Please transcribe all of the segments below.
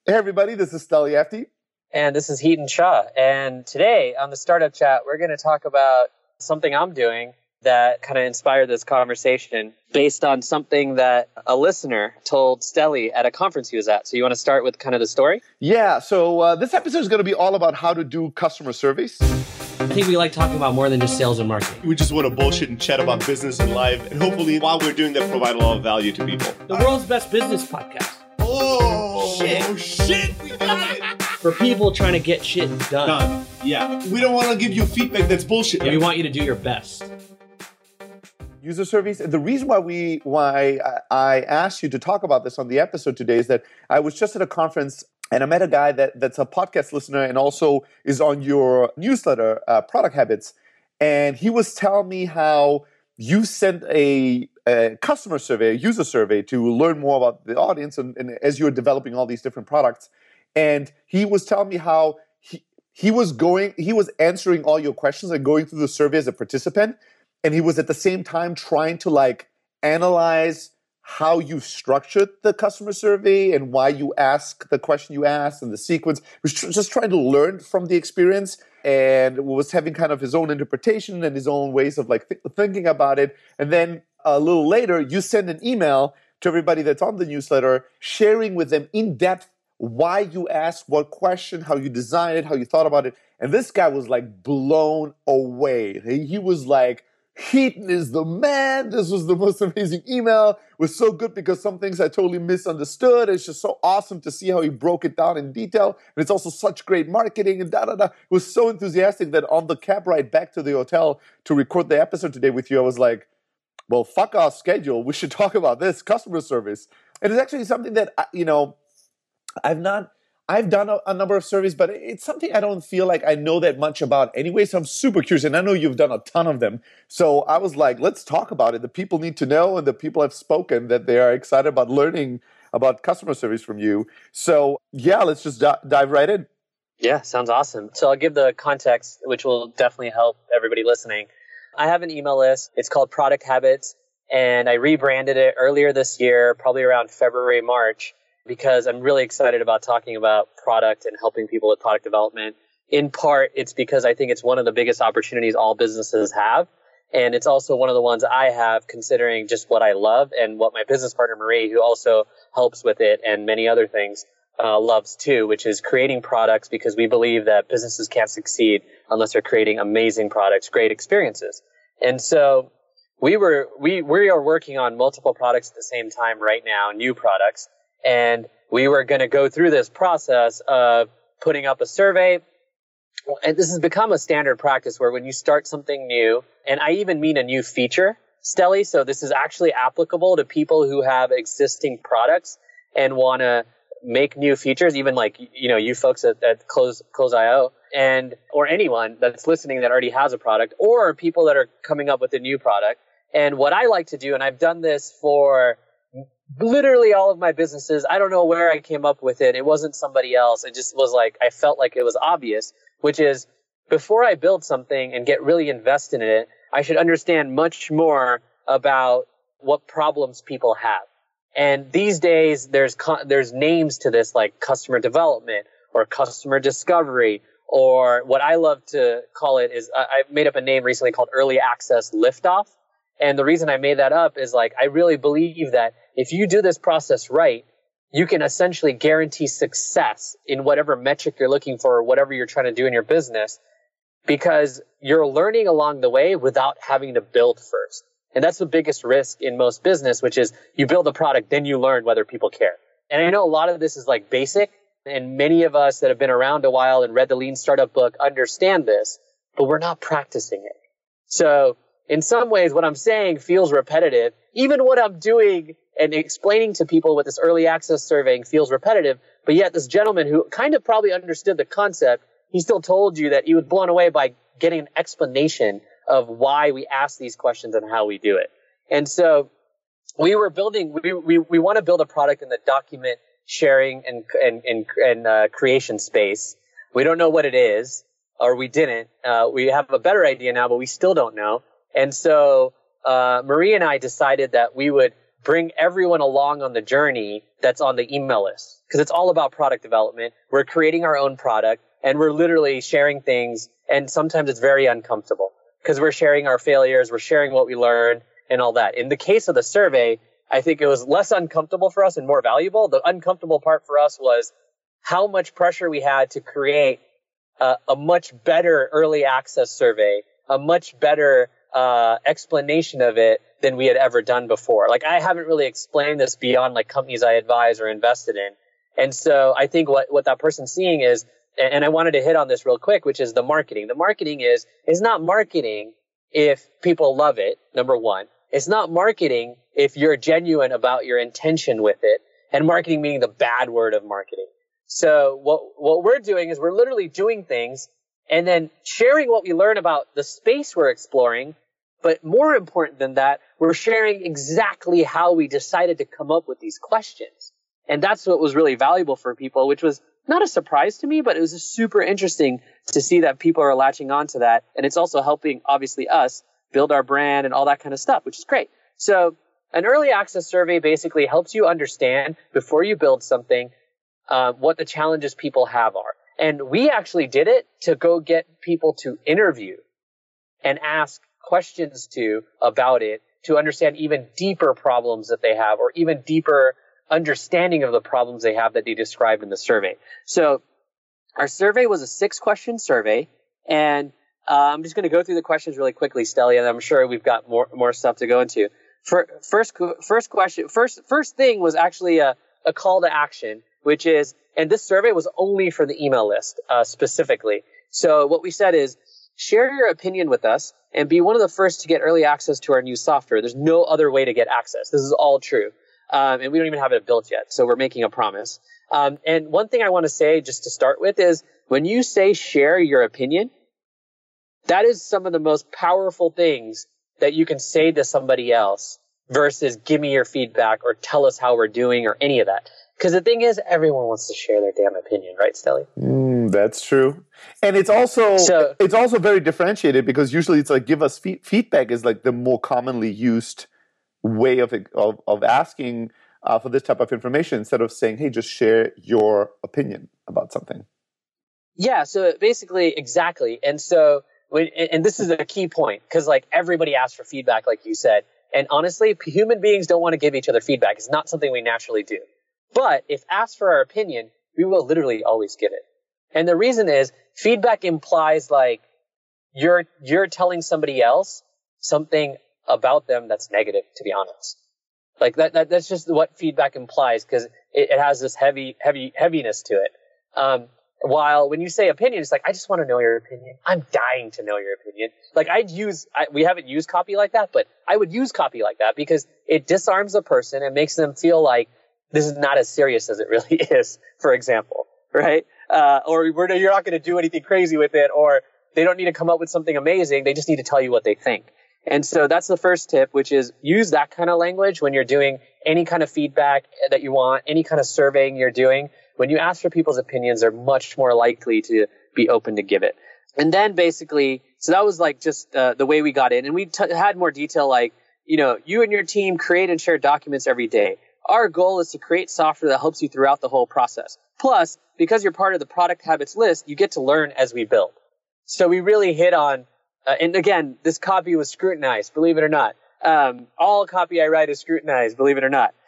Hey everybody, this is Steli Efti. And this is Heaton Shah. And today on the Startup Chat, we're going to talk about something I'm doing that kind of inspired this conversation based on something that a listener told Steli at a conference he was at. So you want to start with kind of the story? Yeah, so this episode is going to be all about how to do customer surveys. I think we like talking about more than just sales and marketing. We just want to bullshit and chat about business and life. And hopefully, while we're doing that, provide a lot of value to people. The world's best business podcast. Oh, shit. We got it. For people trying to get shit done. Yeah. We don't want to give you feedback that's bullshit. We want you to do your best. User surveys. The reason why I asked you to talk about this on the episode today is that I was just at a conference and I met a guy that's a podcast listener and also is on your newsletter, Product Habits. And he was telling me how you sent a customer survey, a user survey to learn more about the audience and as you're developing all these different products. And he was telling me how he was answering all your questions and going through the survey as a participant. And he was at the same time trying to analyze how you structured the customer survey and why you ask the question you asked and the sequence. He was just trying to learn from the experience and was having kind of his own interpretation and his own ways of thinking about it. And then a little later, you send an email to everybody that's on the newsletter, sharing with them in depth why you asked what question, how you designed it, how you thought about it. And this guy was blown away. He was like, Heaton is the man. This was the most amazing email. It was so good because some things I totally misunderstood. It's just so awesome to see how he broke it down in detail. And it's also such great marketing and da-da-da. It was so enthusiastic that on the cab ride back to the hotel to record the episode today with you, I was like, well, fuck our schedule. We should talk about this, customer service. And it's actually something that, I've done a number of surveys, but it's something I don't feel like I know that much about anyway. So I'm super curious. And I know you've done a ton of them. So I was like, let's talk about it. The people need to know, and the people have spoken that they are excited about learning about customer service from you. So yeah, let's just dive right in. Yeah, sounds awesome. So I'll give the context, which will definitely help everybody listening. I have an email list. It's called Product Habits, and I rebranded it earlier this year, probably around February, March, because I'm really excited about talking about product and helping people with product development. In part, it's because I think it's one of the biggest opportunities all businesses have. And it's also one of the ones I have considering just what I love and what my business partner, Marie, who also helps with it and many other things, loves too, which is creating products, because we believe that businesses can't succeed unless they're creating amazing products, great experiences. And so we are working on multiple products at the same time right now, new products. And we were going to go through this process of putting up a survey. And this has become a standard practice where when you start something new, and I even mean a new feature, Steli, so this is actually applicable to people who have existing products and want to make new features, even you folks at Close.io, or anyone that's listening that already has a product, or people that are coming up with a new product. And what I like to do, and I've done this for literally all of my businesses. I don't know where I came up with it. It wasn't somebody else. It just was I felt like it was obvious, which is before I build something and get really invested in it, I should understand much more about what problems people have. And these days, there's names to this like customer development or customer discovery, or what I love to call it is I've made up a name recently called early access liftoff. And the reason I made that up is I really believe that if you do this process right, you can essentially guarantee success in whatever metric you're looking for or whatever you're trying to do in your business, because you're learning along the way without having to build first. And that's the biggest risk in most business, which is you build a product, then you learn whether people care. And I know a lot of this is basic, and many of us that have been around a while and read the Lean Startup book understand this, but we're not practicing it. So in some ways, what I'm saying feels repetitive. Even what I'm doing and explaining to people with this early access surveying feels repetitive, but yet this gentleman who kind of probably understood the concept, he still told you that he was blown away by getting an explanation of why we ask these questions and how we do it. And so we want to build a product in the document sharing and creation space. We don't know what it is, or we didn't. We have a better idea now, but we still don't know. And so Marie and I decided that we would bring everyone along on the journey that's on the email list. Because it's all about product development. We're creating our own product and we're literally sharing things. And sometimes it's very uncomfortable because we're sharing our failures. We're sharing what we learned and all that. In the case of the survey, I think it was less uncomfortable for us and more valuable. The uncomfortable part for us was how much pressure we had to create a much better early access survey, a much better explanation of it than we had ever done before. Like, I haven't really explained this beyond like companies I advise or invested in. And so I think what that person's seeing is, and I wanted to hit on this real quick, which is the marketing. The marketing is not marketing if people love it, number one. It's not marketing if you're genuine about your intention with it, and marketing meaning the bad word of marketing. So what we're doing is we're literally doing things and then sharing what we learn about the space we're exploring. But more important than that, we're sharing exactly how we decided to come up with these questions. And that's what was really valuable for people, which was not a surprise to me, but it was just super interesting to see that people are latching on to that. And it's also helping, obviously, us build our brand and all that kind of stuff, which is great. So an early access survey basically helps you understand before you build something what the challenges people have are. And we actually did it to go get people to interview and ask questions to about it to understand even deeper problems that they have or even deeper understanding of the problems they have that they described in the survey. So our survey was a 6-question survey, and I'm just going to go through the questions really quickly, Stelly, and I'm sure we've got more stuff to go into. First thing was actually a call to action, which is, and this survey was only for the email list specifically. So what we said is, share your opinion with us and be one of the first to get early access to our new software. There's no other way to get access. This is all true. And we don't even have it built yet, so we're making a promise. And one thing I want to say just to start with is, when you say share your opinion, that is some of the most powerful things that you can say to somebody else versus give me your feedback or tell us how we're doing or any of that. Because the thing is, everyone wants to share their damn opinion, right, Stelly? That's true. And it's also very differentiated, because usually it's like, give us feedback is like the more commonly used way of asking for this type of information, instead of saying, hey, just share your opinion about something. Yeah, so basically, exactly. And so, and this is a key point, because like everybody asks for feedback, like you said. And honestly, human beings don't want to give each other feedback. It's not something we naturally do. But if asked for our opinion, we will literally always give it. And the reason is, feedback implies like you're telling somebody else something about them that's negative, to be honest. Like that's just what feedback implies, because it has this heaviness to it. While when you say opinion, it's like, I just want to know your opinion. I'm dying to know your opinion. Like we haven't used copy like that, but I would use copy like that because it disarms the person and makes them feel like this is not as serious as it really is, for example, right? Or you're not going to do anything crazy with it, or they don't need to come up with something amazing. They just need to tell you what they think. And so that's the first tip, which is use that kind of language when you're doing any kind of feedback that you want, any kind of surveying you're doing. When you ask for people's opinions, they're much more likely to be open to give it. And then basically, so that was like just the way we got in. And we had more detail, like, you and your team create and share documents every day. Our goal is to create software that helps you throughout the whole process. Plus, because you're part of the product habits list, you get to learn as we build. So we really hit on, and again, this copy was scrutinized, believe it or not. All copy I write is scrutinized, believe it or not.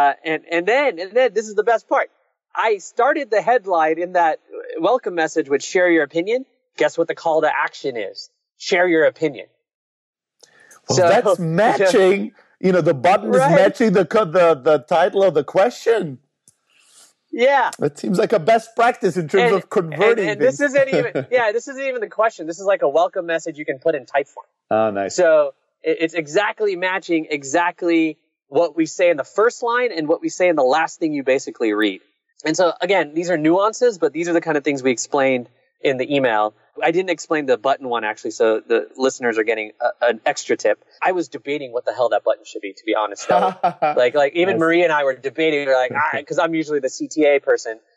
And then this is the best part. I started the headline in that welcome message with share your opinion. Guess what the call to action is? Share your opinion. Well, so that's matching. The button is matching the title of the question. Yeah. That seems like a best practice in terms of converting. And this isn't even the question. This is like a welcome message you can put in type form. Oh, nice. So it's exactly matching exactly what we say in the first line and what we say in the last thing you basically read. And so again, these are nuances, but these are the kind of things we explained in the email. I didn't explain the button one, actually, so the listeners are getting an extra tip. I was debating what the hell that button should be, to be honest. like even Maria and I were debating. We're like, because I'm usually the CTA person.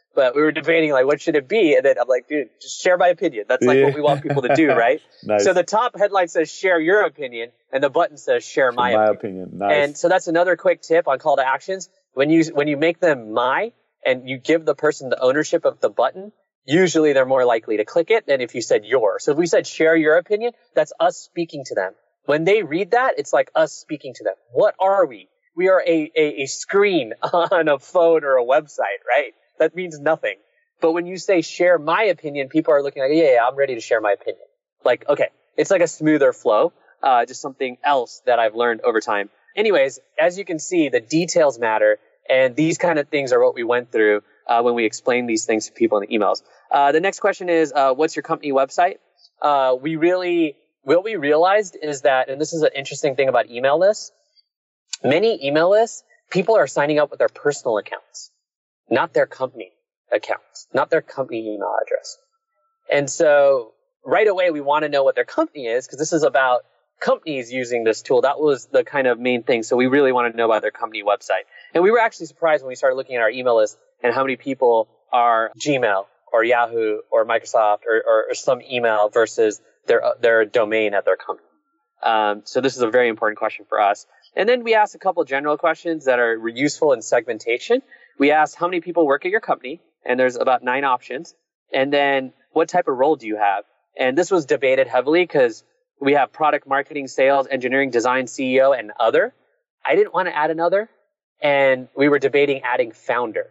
but we were debating like, what should it be? And then I'm like, dude, just share my opinion. That's like what we want people to do, right? Nice. So the top headline says share your opinion, and the button says share my opinion. Nice. And so that's another quick tip on call to actions. When you make them my, and you give the person the ownership of the button, usually they're more likely to click it than if you said your. So if we said share your opinion, that's us speaking to them. When they read that, it's like us speaking to them. What are we? We are a screen on a phone or a website, right? That means nothing. But when you say share my opinion, people are looking like, yeah, I'm ready to share my opinion. Like, okay, it's like a smoother flow, just something else that I've learned over time. Anyways, as you can see, the details matter. And these kind of things are what we went through when we explained these things to people in the emails. The next question is, what's your company website? What we realized is that, and this is an interesting thing about email lists, many email lists, people are signing up with their personal accounts, not their company accounts, not their company email address. And so right away, we want to know what their company is, because this is about companies using this tool. That was the kind of main thing. So we really wanted to know about their company website. And we were actually surprised when we started looking at our email list and how many people are Gmail or Yahoo or Microsoft or some email versus their domain at their company. So this is a very important question for us. And then we asked a couple general questions that are useful in segmentation. We asked how many people work at your company, and there's about 9 options. And then what type of role do you have? And this was debated heavily because we have product marketing, sales, engineering, design, CEO, and other. I didn't want to add another. And we were debating adding founder.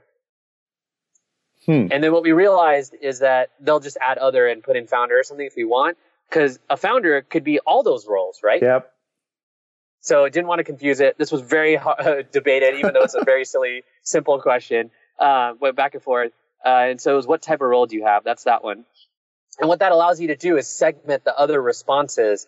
And then what we realized is that they'll just add other and put in founder or something if we want, because a founder could be all those roles, right? Yep. So I didn't want to confuse it. This was very debated, even though it's a very silly, simple question. Went back and forth. And so it was, what type of role do you have? That's that one. And what that allows you to do is segment the other responses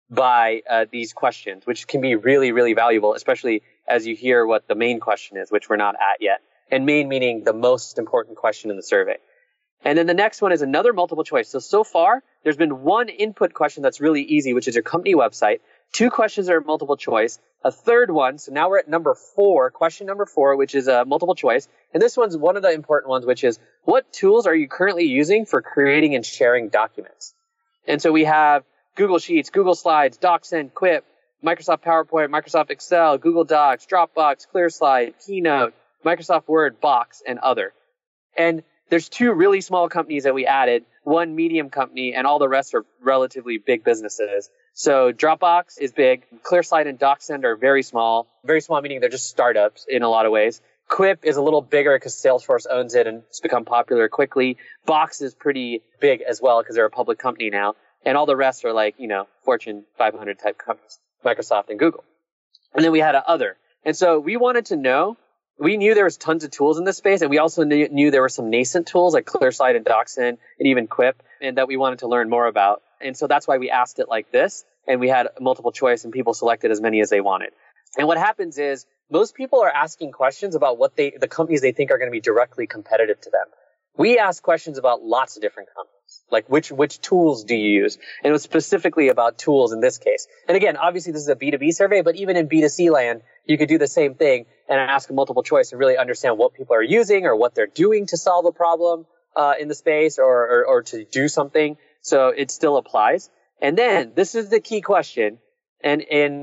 by these questions, which can be really, really valuable, especially as you hear what the main question is, which we're not at yet. And main meaning the most important question in the survey. And then the next one is another multiple choice. So far, there's been one input question that's really easy, which is your company website. 2 questions are multiple choice. A third one, so now we're at number 4, question number 4, which is a multiple choice. And this one's one of the important ones, which is, what tools are you currently using for creating and sharing documents? And so we have Google Sheets, Google Slides, DocSend, Quip, Microsoft PowerPoint, Microsoft Excel, Google Docs, Dropbox, ClearSlide, Keynote, Microsoft Word, Box, and other. And there's 2 really small companies that we added, 1 medium company, and all the rest are relatively big businesses. So Dropbox is big. ClearSlide and DocSend are very small. Very small meaning they're just startups in a lot of ways. Quip is a little bigger because Salesforce owns it and it's become popular quickly. Box is pretty big as well because they're a public company now. And all the rest are like, Fortune 500 type companies, Microsoft and Google. And then we had other. And so we wanted to know, we knew there was tons of tools in this space, and we also knew there were some nascent tools like ClearSlide and DocSend and even Quip, and that we wanted to learn more about. And so that's why we asked it like this, and we had multiple choice, and people selected as many as they wanted. And what happens is most people are asking questions about what the companies they think are going to be directly competitive to them. We asked questions about lots of different companies, like which tools do you use? And it was specifically about tools in this case. And again, obviously this is a B2B survey, but even in B2C land, you could do the same thing and ask a multiple choice and really understand what people are using or what they're doing to solve a problem in the space or to do something. So it still applies. And then this is the key question. And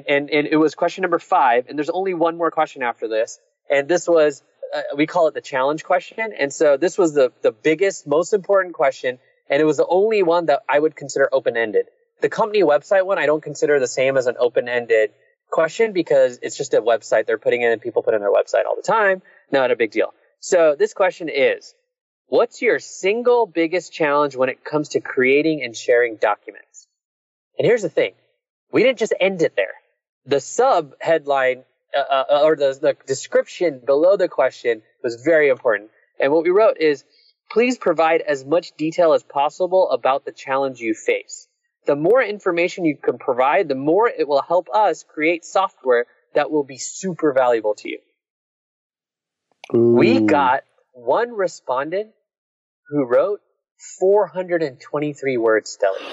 it was question number 5. And there's only one more question after this. And this was, we call it the challenge question. And so this was the biggest, most important question. And it was the only one that I would consider open-ended. The company website one, I don't consider the same as an open-ended question because it's just a website they're putting in and people put in their website all the time. Not a big deal. So this question is, what's your single biggest challenge when it comes to creating and sharing documents? And here's the thing. We didn't just end it there. The sub headline or the description below the question was very important. And what we wrote is, please provide as much detail as possible about the challenge you face. The more information you can provide, the more it will help us create software that will be super valuable to you. Ooh. We got one respondent who wrote 423 words, Stelly.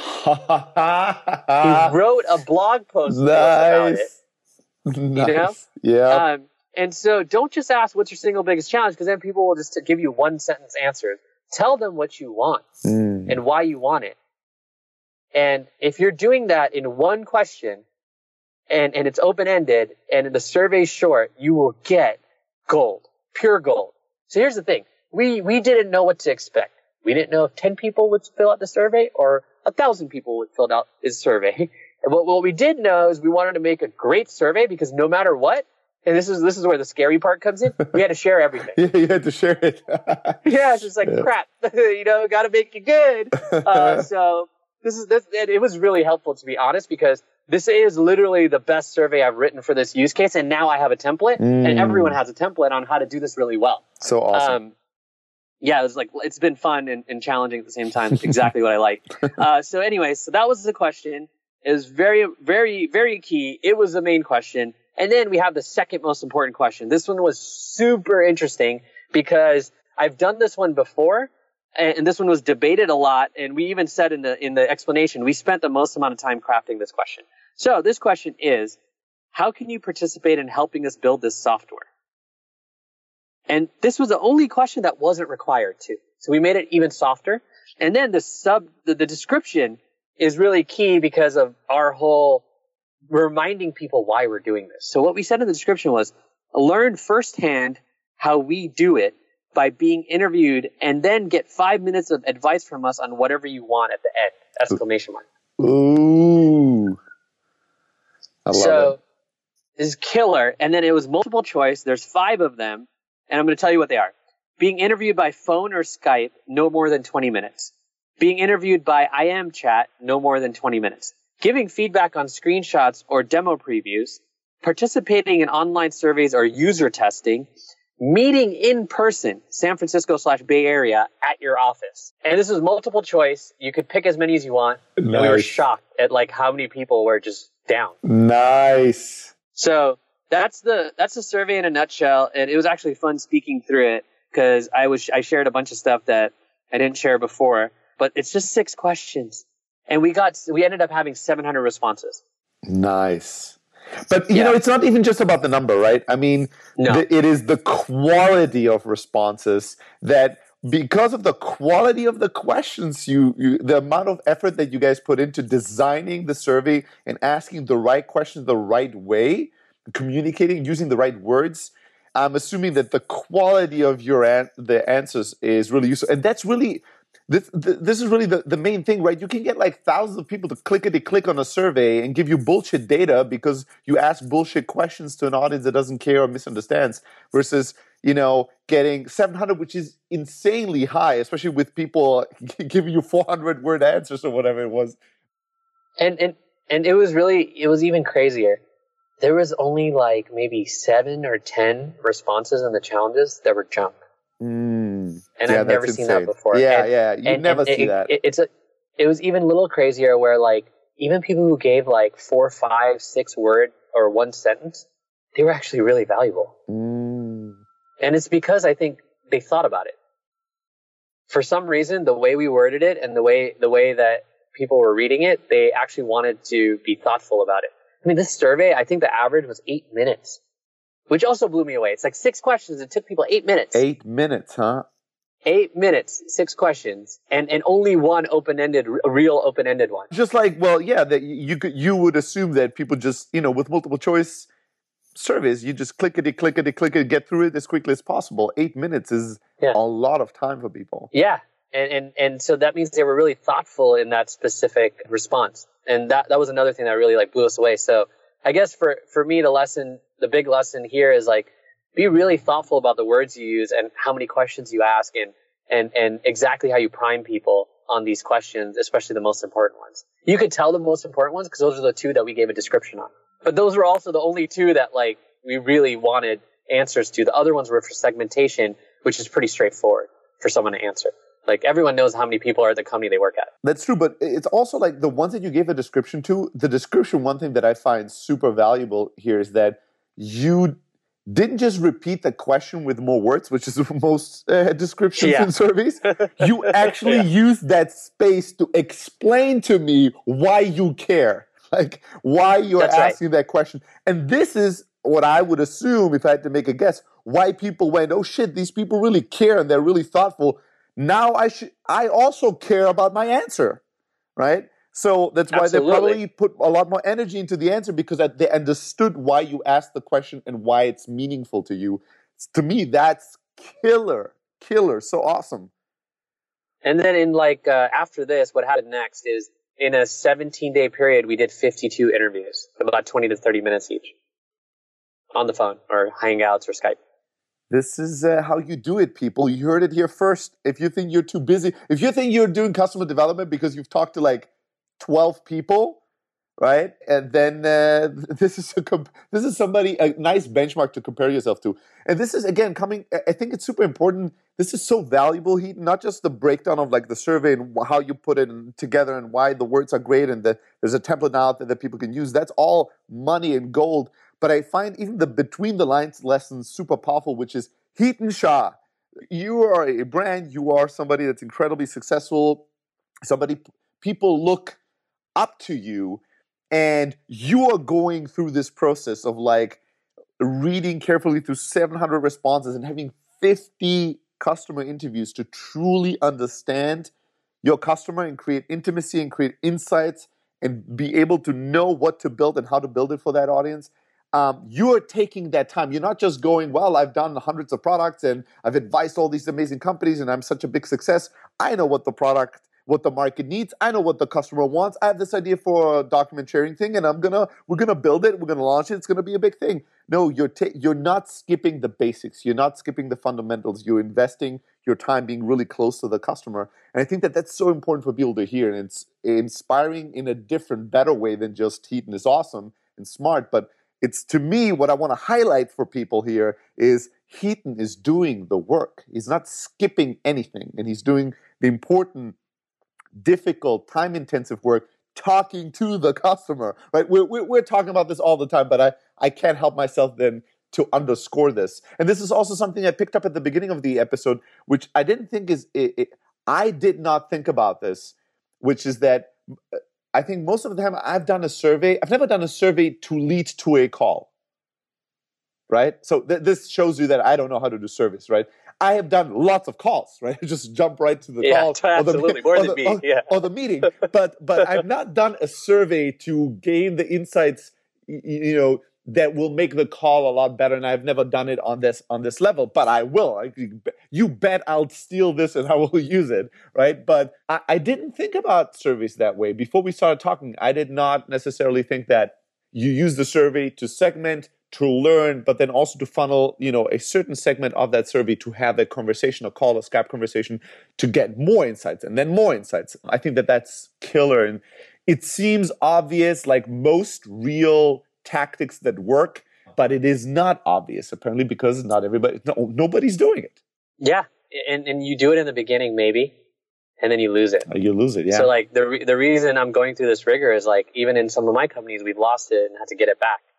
He wrote a blog post about it. Nice. You know? Yeah. And so don't just ask what's your single biggest challenge, because then people will just give you one sentence answers. Tell them what you want and why you want it. And if you're doing that in one question and it's open-ended and the survey's short, you will get gold, pure gold. So here's the thing. We didn't know what to expect. We didn't know if 10 people would fill out the survey or 1,000 people would fill out this survey. And what we did know is we wanted to make a great survey, because no matter what, and this is where the scary part comes in, we had to share everything. Yeah, you had to share it. Yeah, it's just like, crap, got to make it good. So it was really helpful, to be honest, because this is literally the best survey I've written for this use case. And now I have a template, and everyone has a template on how to do this really well. So awesome. Yeah, it's been fun and challenging at the same time. Exactly what I like. So anyway, so that was the question. It was very, very, very key. It was the main question. And then we have the second most important question. This one was super interesting because I've done this one before, and this one was debated a lot. And we even said in the explanation, we spent the most amount of time crafting this question. So this question is, how can you participate in helping us build this software? And this was the only question that wasn't required too. So we made it even softer. And then the description is really key because of our whole reminding people why we're doing this. So what we said in the description was, learn firsthand how we do it by being interviewed, and then get 5 minutes of advice from us on whatever you want at the end! Exclamation mark. Ooh. I love it. This is killer. And then it was multiple choice. There's 5 of them, and I'm going to tell you what they are. Being interviewed by phone or Skype, no more than 20 minutes. Being interviewed by IM chat, no more than 20 minutes. Giving feedback on screenshots or demo previews. Participating in online surveys or user testing. Meeting in person, San Francisco/Bay Area, at your office. And this was multiple choice. You could pick as many as you want. Nice. And we were shocked at how many people were just down. Nice. So that's the survey in a nutshell. And it was actually fun speaking through it, because I shared a bunch of stuff that I didn't share before. But it's just 6 questions. And we ended up having 700 responses. Nice. But, you know, it's not even just about the number, right? I mean, it is the quality of responses that, because of the quality of the questions, the amount of effort that you guys put into designing the survey and asking the right questions the right way, communicating, using the right words, I'm assuming that the quality of the answers is really useful. And that's really... This is really the main thing, right? You can get thousands of people to click on a survey and give you bullshit data because you ask bullshit questions to an audience that doesn't care or misunderstands, versus, getting 700, which is insanely high, especially with people giving you 400-word answers or whatever it was. And it was even crazier. There was only maybe 7 or 10 responses in the challenges that were junk. And I've never seen that before. Yeah, you never see that. It was even a little crazier where even people who gave 4, 5, 6 word or 1 sentence, they were actually really valuable. And it's because I think they thought about it. For some reason, the way we worded it and the way that people were reading it, they actually wanted to be thoughtful about it. I mean, this survey, I think the average was 8 minutes. Which also blew me away. It's 6 questions. It took people 8 minutes. 8 minutes, huh? 8 minutes, 6 questions, and only one a real open-ended one. Just that you would assume that people just, with multiple choice surveys, you just click it, get through it as quickly as possible. 8 minutes is a lot of time for people. Yeah, and so that means they were really thoughtful in that specific response, and that was another thing that really blew us away. So I guess for me, the big lesson here is be really thoughtful about the words you use and how many questions you ask, and exactly how you prime people on these questions, especially the most important ones. You could tell the most important ones because those are the 2 that we gave a description on. But those were also the only 2 that we really wanted answers to. The other ones were for segmentation, which is pretty straightforward for someone to answer. Everyone knows how many people are at the company they work at. That's true, but it's also the ones that you gave a description to. The description, one thing that I find super valuable here is that you didn't just repeat the question with more words, which is most descriptions in surveys. You actually used that space to explain to me why you care, why you're asking that question. And this is what I would assume, if I had to make a guess, why people went, oh shit, these people really care and they're really thoughtful. Now I also care about my answer, right? So that's why they probably put a lot more energy into the answer, because they understood why you asked the question and why it's meaningful to you. To me, that's killer, so awesome. And then in after this, what happened next is in a 17-day period, we did 52 interviews, about 20 to 30 minutes each on the phone or Hangouts or Skype. This is how you do it, people. You heard it here first. If you think you're too busy, if you think you're doing customer development because you've talked to like 12 people, right? And then this is somebody, a nice benchmark to compare yourself to. And this is, again, I think it's super important. This is so valuable, Heaton, not just the breakdown of like the survey and how you put it together and why the words are great and that there's a template now out there that people can use. That's all money and gold. But I find even the between the lines lesson super powerful, which is Heaton Shah. You are a brand. You are somebody that's incredibly successful. People look up to you, and you are going through this process of like reading carefully through 700 responses and having 50 customer interviews to truly understand your customer and create intimacy and create insights and be able to know what to build and how to build it for that audience. You are taking that time. You're not just going, well, I've done hundreds of products and I've advised all these amazing companies and I'm such a big success. I know what the market needs. I know what the customer wants. I have this idea for a document sharing thing and we're gonna build it. We're gonna launch it. It's gonna be a big thing. No, you're not skipping the basics. You're not skipping the fundamentals. You're investing your time being really close to the customer. And I think that that's so important for people to hear. And it's inspiring in a different, better way than just Heaton is awesome and smart, but it's, to me, what I want to highlight for people here is Heaton is doing the work. He's not skipping anything, and he's doing the important, difficult, time-intensive work, talking to the customer. Right? We're talking about this all the time, but I can't help myself then to underscore this. And this is also something I picked up at the beginning of the episode, which I didn't think I did not think about this, which is that I think most of the time I've done a survey. I've never done a survey to lead to a call, right? So this shows you that I don't know how to do surveys, right? I have done lots of calls, right? Just jump right to the call. Absolutely, more than me. Or the meeting. But I've not done a survey to gain the insights, that will make the call a lot better. And I've never done it on this level, but I will. You bet I'll steal this and I will use it, right? But I didn't think about surveys that way. Before we started talking, I did not necessarily think that you use the survey to segment, to learn, but then also to funnel, a certain segment of that survey to have a conversation, a call, a Skype conversation, to get more insights and then more insights. I think that that's killer. And it seems obvious, like most real tactics that work, but it is not obvious apparently because nobody's doing it. Yeah, and you do it in the beginning maybe, and then you lose it. You lose it, yeah. So like the reason I'm going through this rigor is like even in some of my companies we've lost it and had to get it back,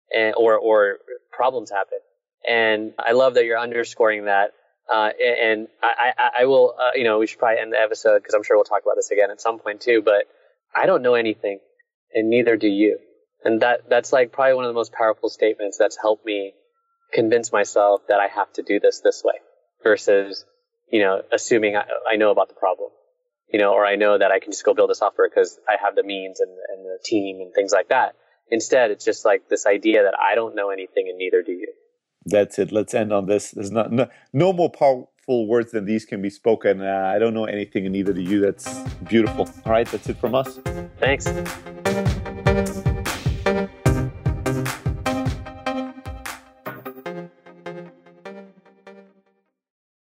or problems happen. And I love that you're underscoring that. And I will, we should probably end the episode because I'm sure we'll talk about this again at some point too. But I don't know anything, and neither do you. And that's like probably one of the most powerful statements that's helped me convince myself that I have to do this way versus, assuming I know about the problem, or I know that I can just go build a software because I have the means and the team and things like that. Instead, it's just like this idea that I don't know anything and neither do you. That's it. Let's end on this. There's no more powerful words than these can be spoken. I don't know anything and neither do you. That's beautiful. All right. That's it from us. Thanks.